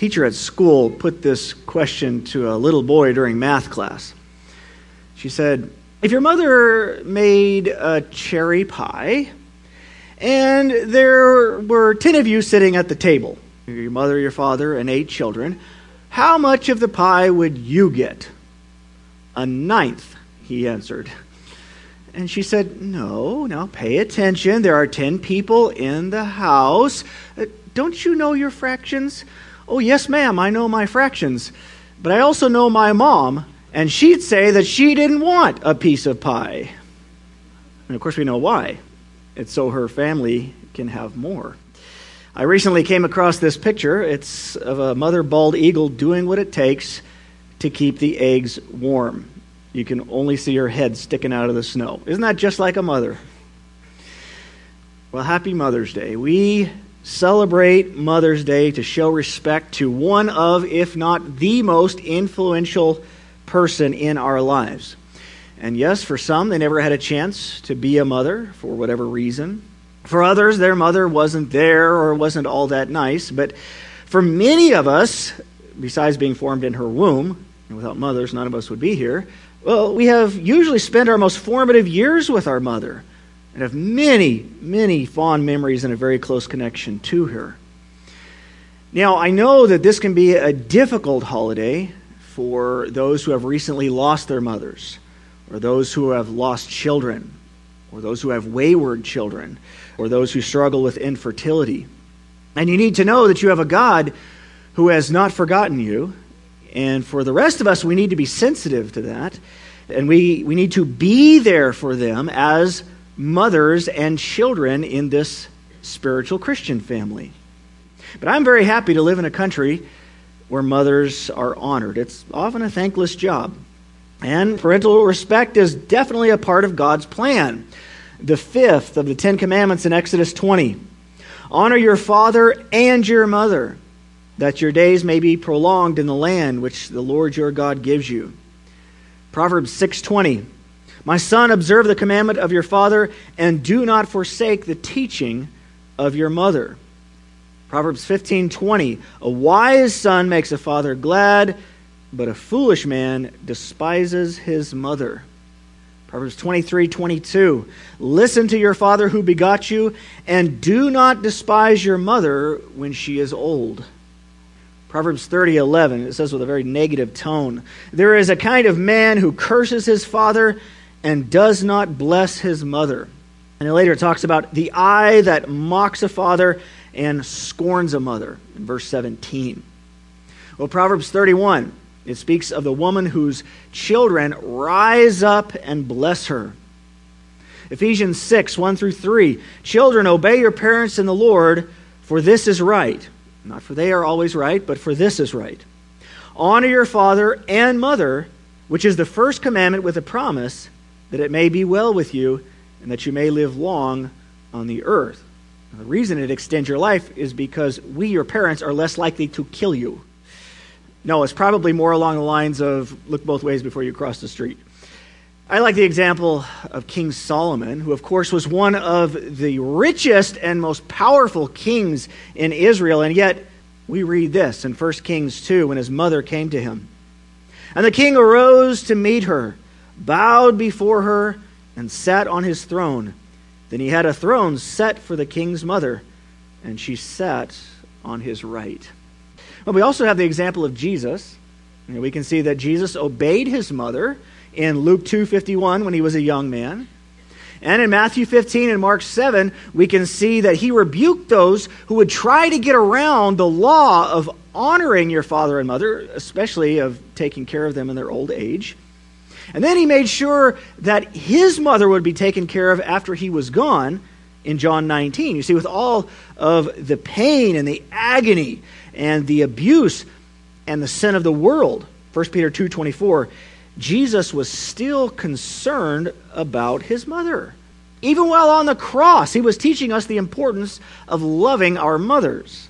teacher at school put this question to a little boy during math class. She said, if your mother made a cherry pie and there were 10 of you sitting at the table, your mother, your father, and 8 children, how much of the pie would you get? A ninth, he answered. And she said, no, now pay attention. There are 10 people in the house. Don't you know your fractions? Oh, yes, ma'am, I know my fractions. But I also know my mom, and she'd say that she didn't want a piece of pie. And of course, we know why. It's so her family can have more. I recently came across this picture. It's of a mother bald eagle doing what it takes to keep the eggs warm. You can only see her head sticking out of the snow. Isn't that just like a mother? Well, happy Mother's Day. We celebrate Mother's Day to show respect to one of, if not the most influential person in our lives. And yes, for some, they never had a chance to be a mother for whatever reason. For others, their mother wasn't there or wasn't all that nice. But for many of us, besides being formed in her womb, and without mothers, none of us would be here, well, we have usually spent our most formative years with our mother and have many, many fond memories and a very close connection to her. Now, I know that this can be a difficult holiday for those who have recently lost their mothers, or those who have lost children, or those who have wayward children, or those who struggle with infertility. And you need to know that you have a God who has not forgotten you. And for the rest of us, we need to be sensitive to that. And we need to be there for them as mothers and children in this spiritual Christian family. But I'm very happy to live in a country where mothers are honored. It's often a thankless job. And parental respect is definitely a part of God's plan. The 5th of the 10 Commandments in Exodus 20. Honor your father and your mother, that your days may be prolonged in the land which the Lord your God gives you. Proverbs 6:20. My son, observe the commandment of your father, and do not forsake the teaching of your mother. Proverbs 15:20. A wise son makes a father glad, but a foolish man despises his mother. Proverbs 23:22. Listen to your father who begot you, and do not despise your mother when she is old. Proverbs 30:11, it says with a very negative tone, there is a kind of man who curses his father and does not bless his mother. And then later it talks about the eye that mocks a father and scorns a mother, in verse 17. Well, Proverbs 31, it speaks of the woman whose children rise up and bless her. Ephesians 6:1-3, children, obey your parents in the Lord, for this is right. Not for they are always right, but for this is right. Honor your father and mother, which is the first commandment with a promise that it may be well with you and that you may live long on the earth. Now, the reason it extends your life is because we, your parents, are less likely to kill you. No, it's probably more along the lines of look both ways before you cross the street. I like the example of King Solomon, who of course was one of the richest and most powerful kings in Israel, and yet we read this in 1 Kings 2 when his mother came to him. And the king arose to meet her, bowed before her, and sat on his throne. Then he had a throne set for the king's mother, and she sat on his right. Well, we also have the example of Jesus. We can see that Jesus obeyed his mother in Luke 2:51 when he was a young man. And in Matthew 15 and Mark 7, we can see that he rebuked those who would try to get around the law of honoring your father and mother, especially of taking care of them in their old age. And then he made sure that his mother would be taken care of after he was gone in John 19. You see, with all of the pain and the agony and the abuse and the sin of the world, 1 Peter 2:24, Jesus was still concerned about his mother. Even while on the cross, he was teaching us the importance of loving our mothers.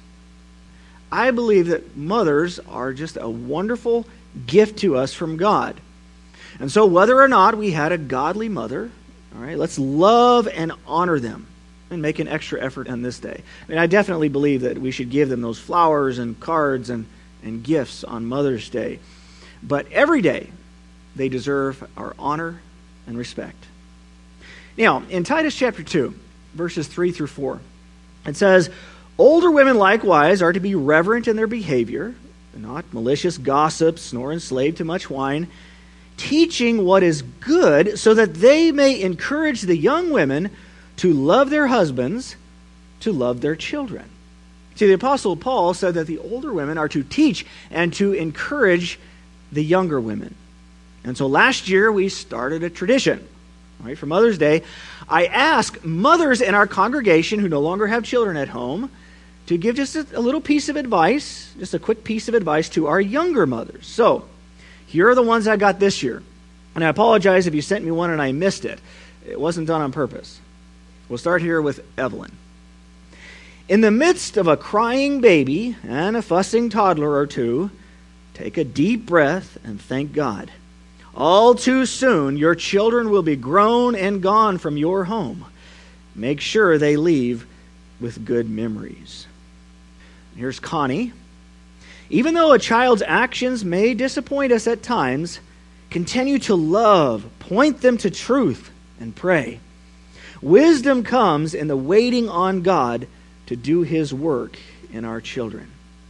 I believe that mothers are just a wonderful gift to us from God. And so whether or not we had a godly mother, all right, let's love and honor them and make an extra effort on this day. I mean, I definitely believe that we should give them those flowers and cards and and gifts on Mother's Day. But every day, they deserve our honor and respect. Now, in Titus chapter 2, verses 3 through 4, it says, "Older women likewise are to be reverent in their behavior, not malicious gossips, nor enslaved to much wine, teaching what is good, so that they may encourage the young women to love their husbands, to love their children." See, the Apostle Paul said that the older women are to teach and to encourage the younger women. And so last year we started a tradition, right, for Mother's Day. I asked mothers in our congregation who no longer have children at home to give just a little piece of advice, just a quick piece of advice to our younger mothers. So, here are the ones I got this year. And I apologize if you sent me one and I missed it. It wasn't done on purpose. We'll start here with Evelyn. "In the midst of a crying baby and a fussing toddler or two, take a deep breath and thank God. All too soon, your children will be grown and gone from your home. Make sure they leave with good memories." Here's Connie. "Even though a child's actions may disappoint us at times, continue to love, point them to truth, and pray. Wisdom comes in the waiting on God to do His work in our children."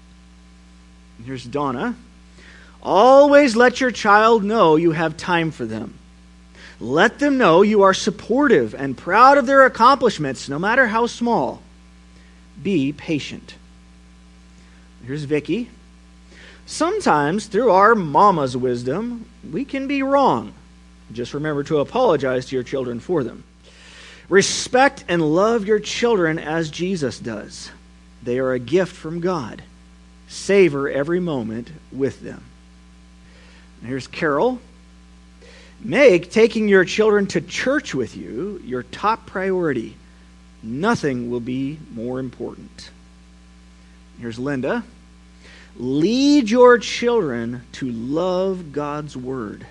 And here's Donna. "Always let your child know you have time for them. Let them know you are supportive and proud of their accomplishments, no matter how small. Be patient." Here's Vicky. "Sometimes, through our mama's wisdom, we can be wrong. Just remember to apologize to your children for them. Respect and love your children as Jesus does. They are a gift from God. Savor every moment with them." And here's Carol. "Make taking your children to church with you your top priority. Nothing will be more important." Here's Linda. "Lead your children to love God's Word."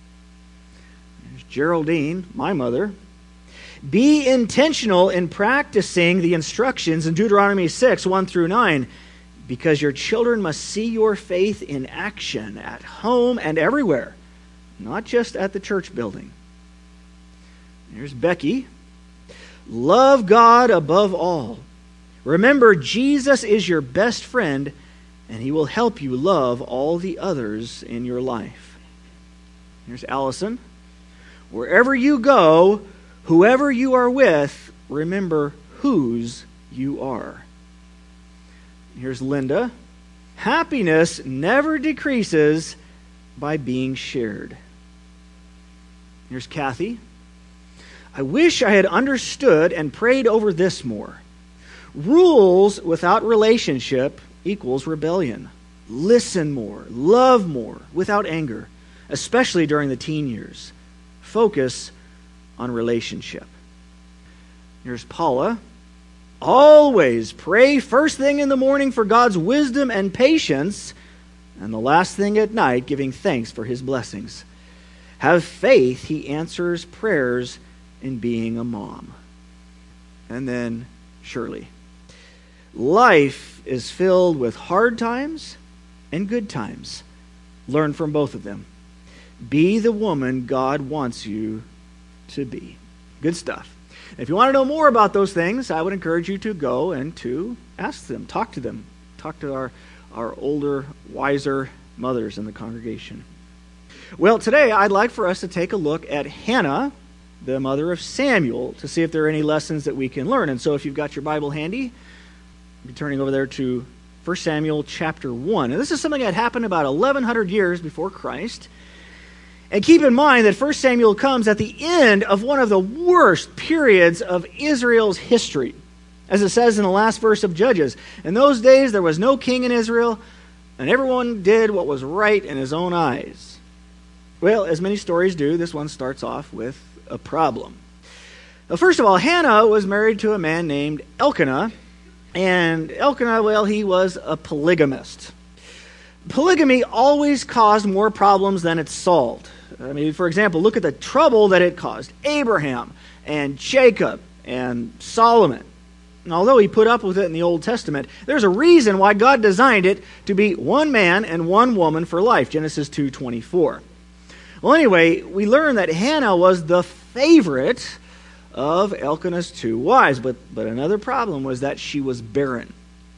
Here's Geraldine, my mother. "Be intentional in practicing the instructions in Deuteronomy 6, 1 through 9, because your children must see your faith in action at home and everywhere, not just at the church building." Here's Becky. "Love God above all. Remember, Jesus is your best friend, and He will help you love all the others in your life." Here's Allison. "Wherever you go, whoever you are with, remember whose you are." Here's Linda. "Happiness never decreases by being shared." Here's Kathy. "I wish I had understood and prayed over this more. Rules without relationship equals rebellion. Listen more, love more, without anger, especially during the teen years. Focus on relationship." Here's Paula. "Always pray first thing in the morning for God's wisdom and patience, and the last thing at night giving thanks for His blessings. Have faith He answers prayers in being a mom." And then Shirley. "Life is filled with hard times and good times. Learn from both of them. Be the woman God wants you to be." Good stuff. If you want to know more about those things, I would encourage you to go and to ask them, talk to them. Talk to our older, wiser mothers in the congregation. Well, today I'd like for us to take a look at Hannah, the mother of Samuel, to see if there are any lessons that we can learn. And so if you've got your Bible handy, be turning over there to 1 Samuel chapter 1. And this is something that happened about 1,100 years before Christ. And keep in mind that 1 Samuel comes at the end of one of the worst periods of Israel's history. As it says in the last verse of Judges, "In those days there was no king in Israel, and everyone did what was right in his own eyes." Well, as many stories do, this one starts off with a problem. Now, first of all, Hannah was married to a man named Elkanah. And Elkanah, well, he was a polygamist. Polygamy always caused more problems than it solved. I mean, for example, look at the trouble that it caused Abraham and Jacob and Solomon. And although he put up with it in the Old Testament, there's a reason why God designed it to be one man and one woman for life, Genesis 2:24. Well, anyway, we learn that Hannah was the favorite of Elkanah's two wives, but another problem was that she was barren.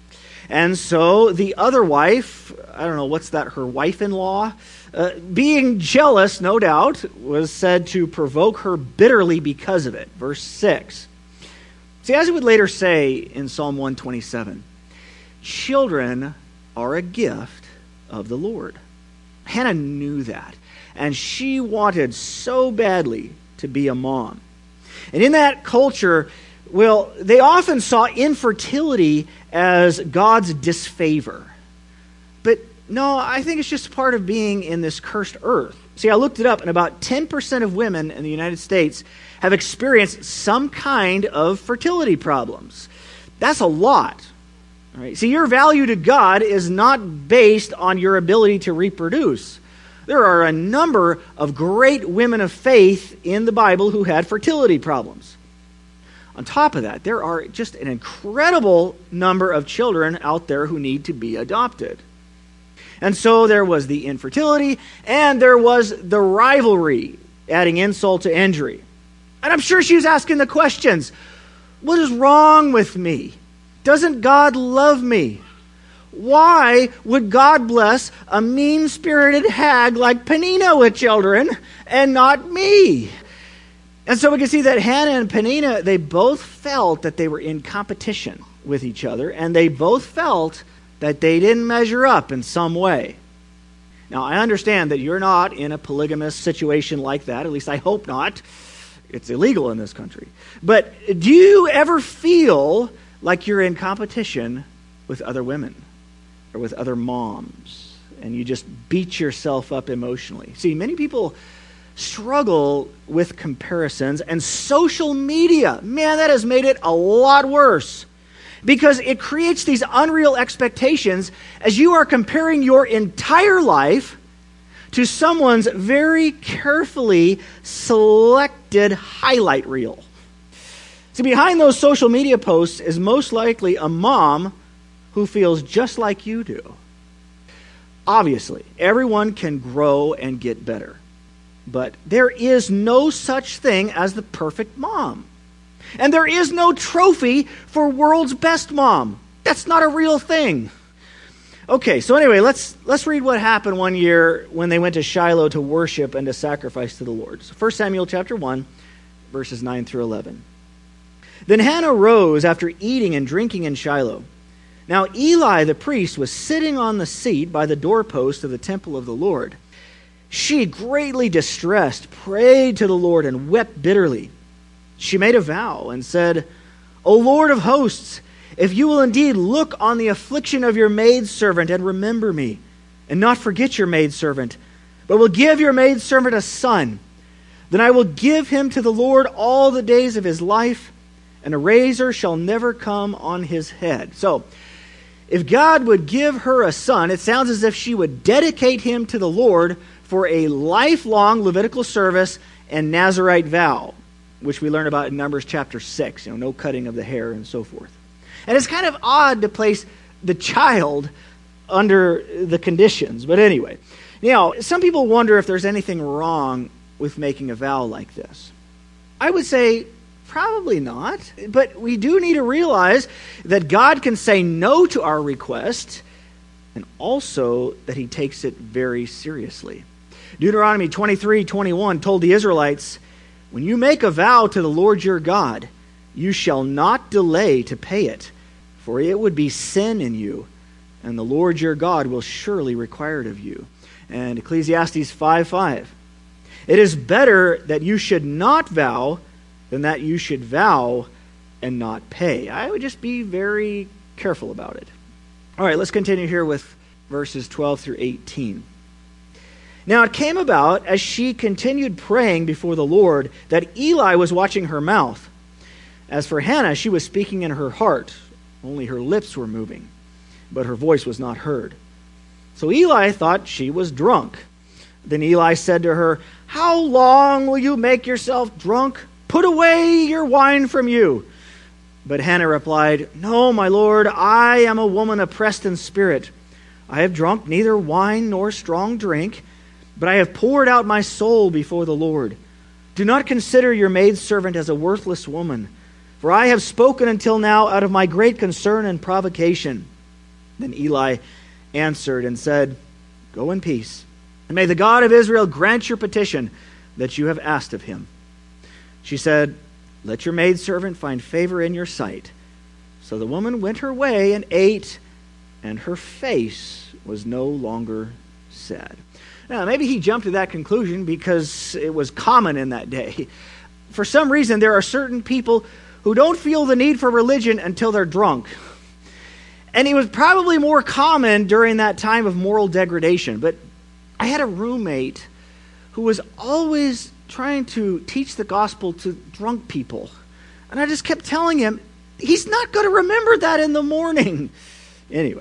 And so the other wife, I don't know, what's that, her wife-in-law, being jealous, no doubt, was said to provoke her bitterly because of it. Verse 6. See, as it would later say in Psalm 127, children are a gift of the Lord. Hannah knew that, and she wanted so badly to be a mom. And in that culture, well, they often saw infertility as God's disfavor. But no, I think it's just part of being in this cursed earth. See, I looked it up, and about 10% of women in the United States have experienced some kind of fertility problems. That's a lot. All right? See, your value to God is not based on your ability to reproduce. There are a number of great women of faith in the Bible who had fertility problems. On top of that, there are just an incredible number of children out there who need to be adopted. And so there was the infertility, and there was the rivalry, adding insult to injury. And I'm sure she was asking the questions, what is wrong with me? Doesn't God love me? Why would God bless a mean-spirited hag like Peninnah with children and not me? And so we can see that Hannah and Peninnah, they both felt that they were in competition with each other, and they both felt that they didn't measure up in some way. Now, I understand that you're not in a polygamous situation like that. At least I hope not. It's illegal in this country. But do you ever feel like you're in competition with other women or with other moms, and you just beat yourself up emotionally? See, many people struggle with comparisons, and social media, man, that has made it a lot worse. Because it creates these unreal expectations as you are comparing your entire life to someone's very carefully selected highlight reel. See, behind those social media posts is most likely a mom who feels just like you do. Obviously, everyone can grow and get better. But there is no such thing as the perfect mom. And there is no trophy for world's best mom. That's not a real thing. Okay, so anyway, let's read what happened one year when they went to Shiloh to worship and to sacrifice to the Lord. So 1 Samuel chapter 1, verses 9 through 11. Then Hannah rose after eating and drinking in Shiloh. Now Eli the priest was sitting on the seat by the doorpost of the temple of the Lord. She, greatly distressed, prayed to the Lord and wept bitterly. She made a vow and said, O Lord of hosts, if you will indeed look on the affliction of your maidservant and remember me, and not forget your maidservant, but will give your maidservant a son, then I will give him to the Lord all the days of his life, and a razor shall never come on his head. So, if God would give her a son, it sounds as if she would dedicate him to the Lord for a lifelong Levitical service and Nazirite vow, which we learn about in Numbers chapter 6, no cutting of the hair and so forth. And it's kind of odd to place the child under the conditions. But anyway, some people wonder if there's anything wrong with making a vow like this. I would say probably not. But we do need to realize that God can say no to our request, and also that he takes it very seriously. Deuteronomy 23:21 told the Israelites, when you make a vow to the Lord your God, you shall not delay to pay it, for it would be sin in you, and the Lord your God will surely require it of you. And Ecclesiastes 5:5. It is better that you should not vow than that you should vow and not pay. I would just be very careful about it. All right, let's continue here with verses 12 through 18. Now it came about, as she continued praying before the Lord, that Eli was watching her mouth. As for Hannah, she was speaking in her heart. Only her lips were moving, but her voice was not heard. So Eli thought she was drunk. Then Eli said to her, How long will you make yourself drunk? Put away your wine from you. But Hannah replied, "No, my lord, I am a woman oppressed in spirit. I have drunk neither wine nor strong drink, but I have poured out my soul before the Lord. Do not consider your maidservant as a worthless woman, for I have spoken until now out of my great concern and provocation." Then Eli answered and said, "Go in peace, and may the God of Israel grant your petition that you have asked of him." She said, "Let your maidservant find favor in your sight." So the woman went her way and ate, and her face was no longer sad. Now, maybe he jumped to that conclusion because it was common in that day. For some reason, there are certain people who don't feel the need for religion until they're drunk. And it was probably more common during that time of moral degradation. But I had a roommate who was always trying to teach the gospel to drunk people. And I just kept telling him, he's not going to remember that in the morning. Anyway.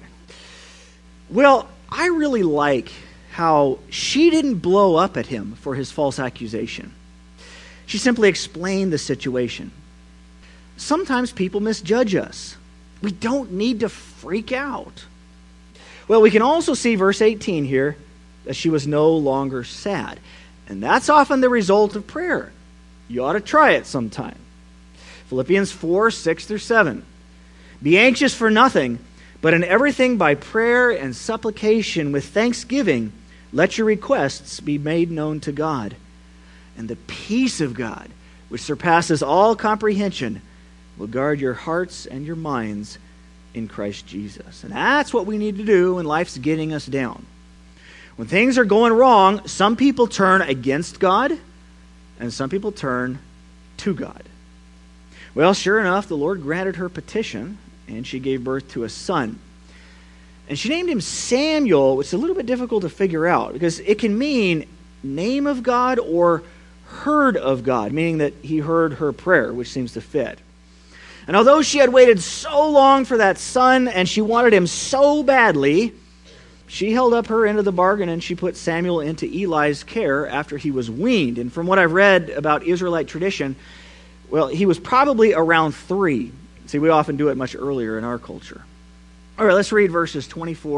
Well, I really like how she didn't blow up at him for his false accusation. She simply explained the situation. Sometimes people misjudge us. We don't need to freak out. Well, we can also see verse 18 here, that she was no longer sad. And that's often the result of prayer. You ought to try it sometime. Philippians 4:6-7. Be anxious for nothing, but in everything by prayer and supplication with thanksgiving, let your requests be made known to God. And the peace of God, which surpasses all comprehension, will guard your hearts and your minds in Christ Jesus. And that's what we need to do when life's getting us down. When things are going wrong, some people turn against God, and some people turn to God. Well, sure enough, the Lord granted her petition, and she gave birth to a son. And she named him Samuel, which is a little bit difficult to figure out, because it can mean name of God or heard of God, meaning that he heard her prayer, which seems to fit. And although she had waited so long for that son, and she wanted him so badly, she held up her end of the bargain and she put Samuel into Eli's care after he was weaned. And from what I've read about Israelite tradition, well, he was probably around 3. See, we often do it much earlier in our culture. All right, let's read verses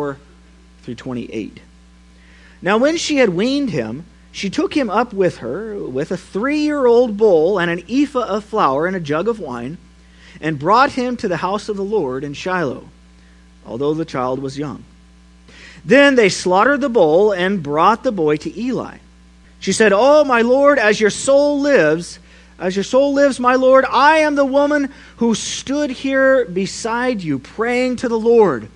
24-28. Now when she had weaned him, she took him up with her with a 3-year-old bull and an ephah of flour and a jug of wine, and brought him to the house of the Lord in Shiloh, although the child was young. Then they slaughtered the bull and brought the boy to Eli. She said, "Oh, my Lord, as your soul lives, my Lord, I am the woman who stood here beside you praying to the Lord.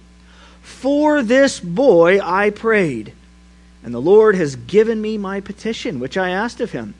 For this boy I prayed, and the Lord has given me my petition, which I asked of him.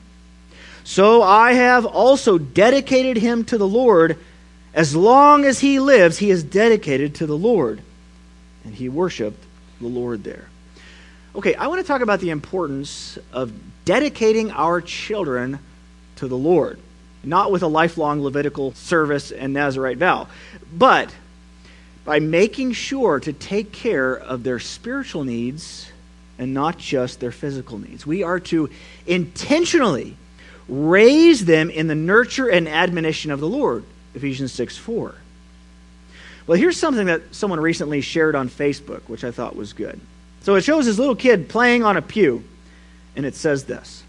So I have also dedicated him to the Lord. As long as he lives, he is dedicated to the Lord." And he worshiped the Lord there. Okay, I want to talk about the importance of dedicating our children to the Lord. Not with a lifelong Levitical service and Nazirite vow, but by making sure to take care of their spiritual needs and not just their physical needs. We are to intentionally raise them in the nurture and admonition of the Lord. Ephesians 6:4. Well, here's something that someone recently shared on Facebook, which I thought was good. So it shows this little kid playing on a pew, and it says this: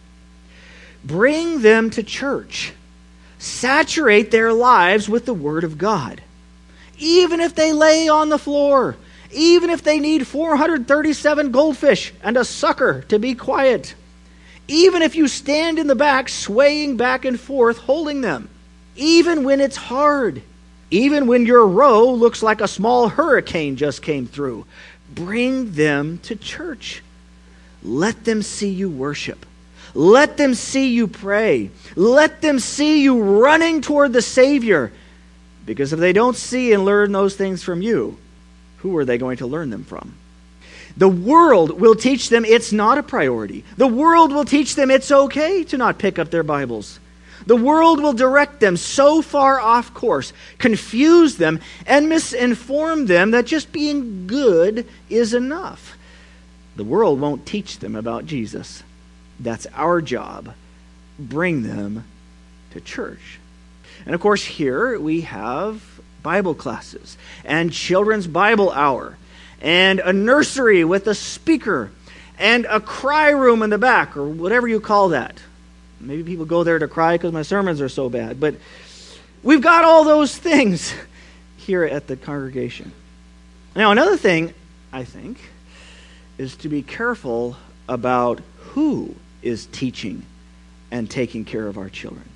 "Bring them to church. Saturate their lives with the Word of God. Even if they lay on the floor, even if they need 437 goldfish and a sucker to be quiet, even if you stand in the back swaying back and forth holding them, even when it's hard, even when your row looks like a small hurricane just came through, bring them to church. Let them see you worship. Let them see you pray. Let them see you running toward the Savior. Because if they don't see and learn those things from you, who are they going to learn them from? The world will teach them it's not a priority. The world will teach them it's okay to not pick up their Bibles. The world will direct them so far off course, confuse them, and misinform them that just being good is enough. The world won't teach them about Jesus. That's our job. Bring them to church. And of course, here we have Bible classes and children's Bible hour and a nursery with a speaker and a cry room in the back, or whatever you call that. Maybe people go there to cry because my sermons are so bad, but we've got all those things here at the congregation. Now, another thing, I think, is to be careful about who is teaching and taking care of our children.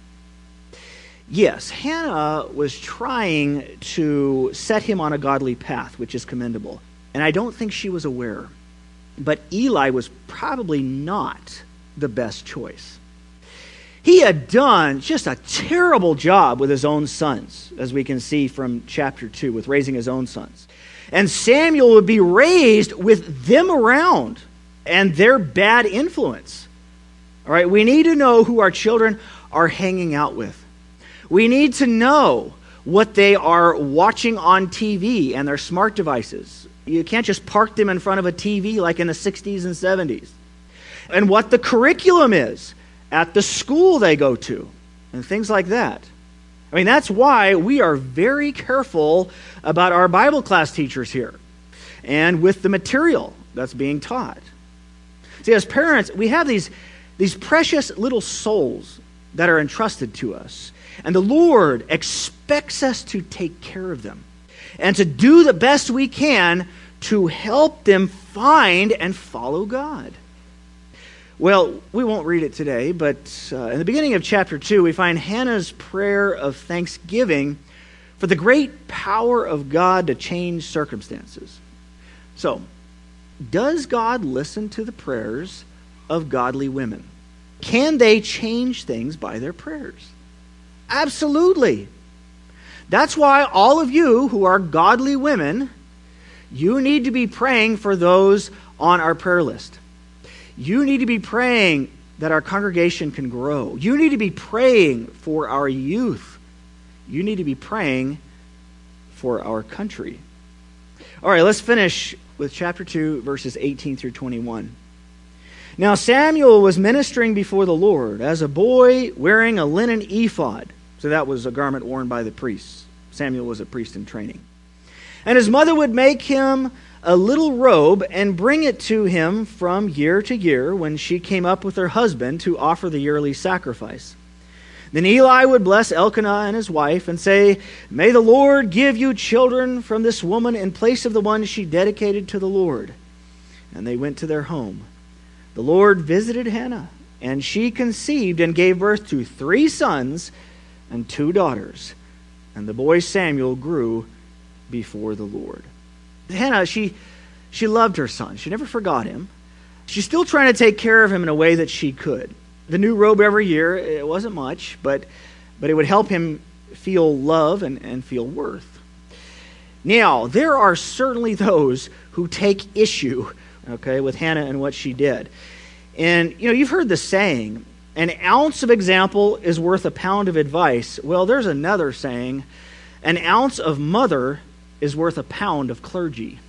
Yes, Hannah was trying to set him on a godly path, which is commendable. And I don't think she was aware. But Eli was probably not the best choice. He had done just a terrible job with his own sons, as we can see from chapter 2, with raising his own sons. And Samuel would be raised with them around and their bad influence. All right, we need to know who our children are hanging out with. We need to know what they are watching on TV and their smart devices. You can't just park them in front of a TV like in the 60s and 70s. And what the curriculum is at the school they go to and things like that. I mean, that's why we are very careful about our Bible class teachers here and with the material that's being taught. See, as parents, we have these precious little souls that are entrusted to us. And the Lord expects us to take care of them and to do the best we can to help them find and follow God. Well, we won't read it today, but in the beginning of chapter 2, we find Hannah's prayer of thanksgiving for the great power of God to change circumstances. So, does God listen to the prayers of godly women? Can they change things by their prayers? Absolutely. That's why all of you who are godly women, you need to be praying for those on our prayer list. You need to be praying that our congregation can grow. You need to be praying for our youth. You need to be praying for our country. All right, let's finish with chapter 2, verses 18 through 21. Now Samuel was ministering before the Lord as a boy wearing a linen ephod. So that was a garment worn by the priests. Samuel was a priest in training. And his mother would make him a little robe and bring it to him from year to year when she came up with her husband to offer the yearly sacrifice. Then Eli would bless Elkanah and his wife and say, "May the Lord give you children from this woman in place of the one she dedicated to the Lord." And they went to their home. The Lord visited Hannah, and she conceived and gave birth to 3 sons and 2 daughters. And the boy Samuel grew before the Lord. Hannah, she loved her son. She never forgot him. She's still trying to take care of him in a way that she could. The new robe every year, it wasn't much, but it would help him feel love and feel worth. Now, there are certainly those who take issue, with Hannah and what she did. And, you've heard the saying, an ounce of example is worth a pound of advice. Well, there's another saying, an ounce of mother is worth a pound of clergy.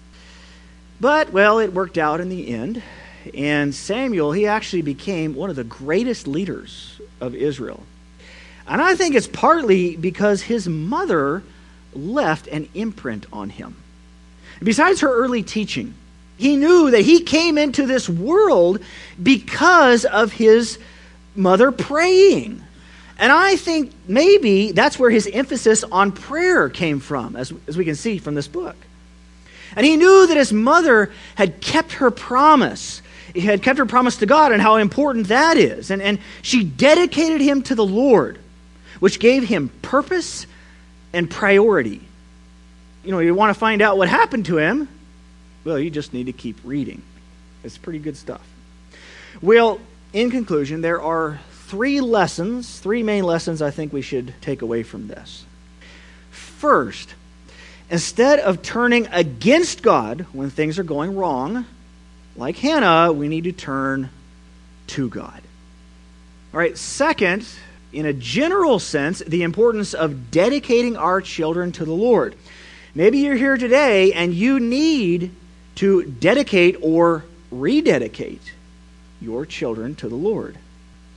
But, it worked out in the end. And Samuel, he actually became one of the greatest leaders of Israel. And I think it's partly because his mother left an imprint on him. Besides her early teaching, he knew that he came into this world because of his mother praying. And I think maybe that's where his emphasis on prayer came from, as we can see from this book. And he knew that his mother had kept her promise. He had kept her promise to God and how important that is. And she dedicated him to the Lord, which gave him purpose and priority. You want to find out what happened to him? Well, you just need to keep reading. It's pretty good stuff. Well, in conclusion, there are 3 main lessons I think we should take away from this. First, instead of turning against God when things are going wrong, like Hannah, we need to turn to God. All right, second, in a general sense, the importance of dedicating our children to the Lord. Maybe you're here today and you need to dedicate or rededicate your children to the Lord.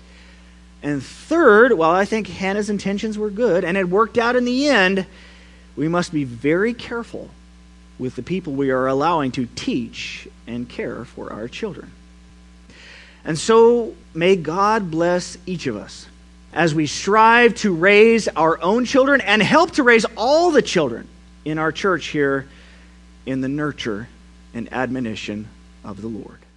And third, while I think Hannah's intentions were good and it worked out in the end, we must be very careful with the people we are allowing to teach and care for our children. And so may God bless each of us as we strive to raise our own children and help to raise all the children in our church here in the nurture and admonition of the Lord.